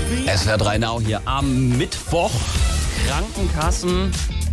SWR 3 Now hier am Mittwoch. Krankenkassen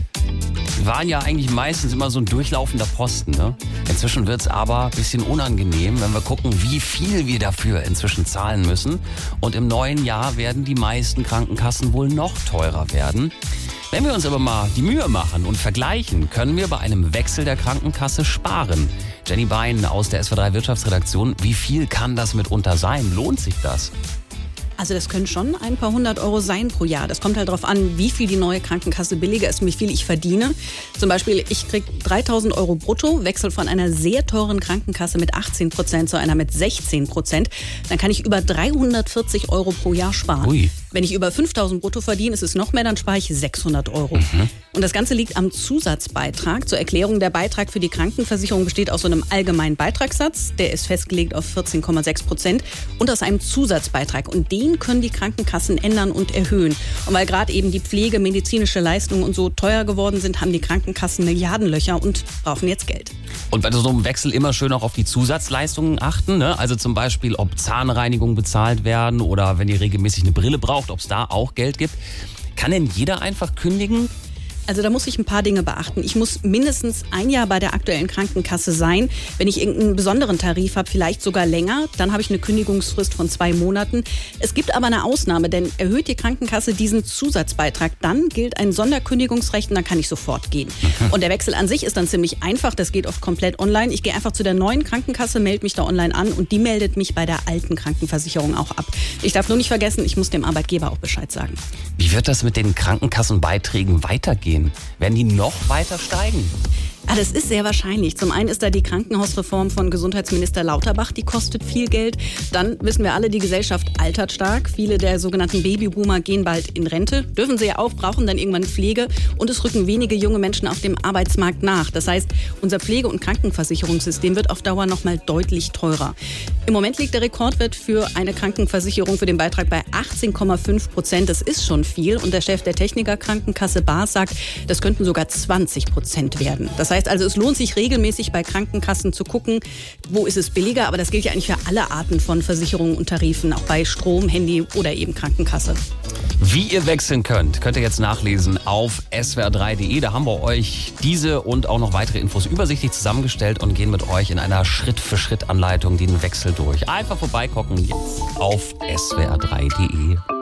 waren ja eigentlich meistens immer so ein durchlaufender Posten, ne? Inzwischen wird es aber ein bisschen unangenehm, wenn wir gucken, wie viel wir dafür inzwischen zahlen müssen. Und im neuen Jahr werden die meisten Krankenkassen wohl noch teurer werden. Wenn wir uns aber mal die Mühe machen und vergleichen, können wir bei einem Wechsel der Krankenkasse sparen. Jenny Bein aus der SWR 3 Wirtschaftsredaktion, wie viel kann das mitunter sein? Lohnt sich das? Also das können schon ein paar 100 Euro sein pro Jahr. Das kommt halt darauf an, wie viel die neue Krankenkasse billiger ist und wie viel ich verdiene. Zum Beispiel, ich kriege 3.000 Euro brutto, wechsel von einer sehr teuren Krankenkasse mit 18% zu einer mit 16%. Dann kann ich über 340 Euro pro Jahr sparen. Ui. Wenn ich über 5.000 brutto verdiene, ist es noch mehr, dann spare ich 600 Euro. Und das Ganze liegt am Zusatzbeitrag. Zur Erklärung, der Beitrag für die Krankenversicherung besteht aus so einem allgemeinen Beitragssatz. Der ist festgelegt auf 14,6% und aus einem Zusatzbeitrag. Und den können die Krankenkassen ändern und erhöhen. Und weil gerade eben die Pflege, medizinische Leistungen und so teuer geworden sind, haben die Krankenkassen Milliardenlöcher und brauchen jetzt Geld. Und bei so einem Wechsel immer schön auch auf die Zusatzleistungen achten, ne? Also zum Beispiel, ob Zahnreinigungen bezahlt werden oder wenn ihr regelmäßig eine Brille braucht, ob es da auch Geld gibt. Kann denn jeder einfach kündigen? Also da muss ich ein paar Dinge beachten. Ich muss mindestens ein Jahr bei der aktuellen Krankenkasse sein. Wenn ich irgendeinen besonderen Tarif habe, vielleicht sogar länger, dann habe ich eine Kündigungsfrist von 2 Monaten. Es gibt aber eine Ausnahme, denn erhöht die Krankenkasse diesen Zusatzbeitrag, dann gilt ein Sonderkündigungsrecht und dann kann ich sofort gehen. Und der Wechsel an sich ist dann ziemlich einfach, das geht oft komplett online. Ich gehe einfach zu der neuen Krankenkasse, melde mich da online an und die meldet mich bei der alten Krankenversicherung auch ab. Ich darf nur nicht vergessen, ich muss dem Arbeitgeber auch Bescheid sagen. Wie wird das mit den Krankenkassenbeiträgen weitergehen? Werden die noch weiter steigen? Das ist sehr wahrscheinlich. Zum einen ist da die Krankenhausreform von Gesundheitsminister Lauterbach, die kostet viel Geld. Dann wissen wir alle, die Gesellschaft altert stark. Viele der sogenannten Babyboomer gehen bald in Rente, dürfen sie ja auch, brauchen dann irgendwann Pflege und es rücken wenige junge Menschen auf dem Arbeitsmarkt nach. Das heißt, unser Pflege- und Krankenversicherungssystem wird auf Dauer nochmal deutlich teurer. Im Moment liegt der Rekordwert für eine Krankenversicherung für den Beitrag bei 18,5%. Das ist schon viel und der Chef der Technikerkrankenkasse BAS sagt, das könnten sogar 20% werden. Das heißt also, es lohnt sich regelmäßig bei Krankenkassen zu gucken, wo ist es billiger. Aber das gilt ja eigentlich für alle Arten von Versicherungen und Tarifen, auch bei Strom, Handy oder eben Krankenkasse. Wie ihr wechseln könnt ihr jetzt nachlesen auf swr3.de. Da haben wir euch diese und auch noch weitere Infos übersichtlich zusammengestellt und gehen mit euch in einer Schritt-für-Schritt-Anleitung den Wechsel durch. Einfach vorbeigucken jetzt auf swr3.de.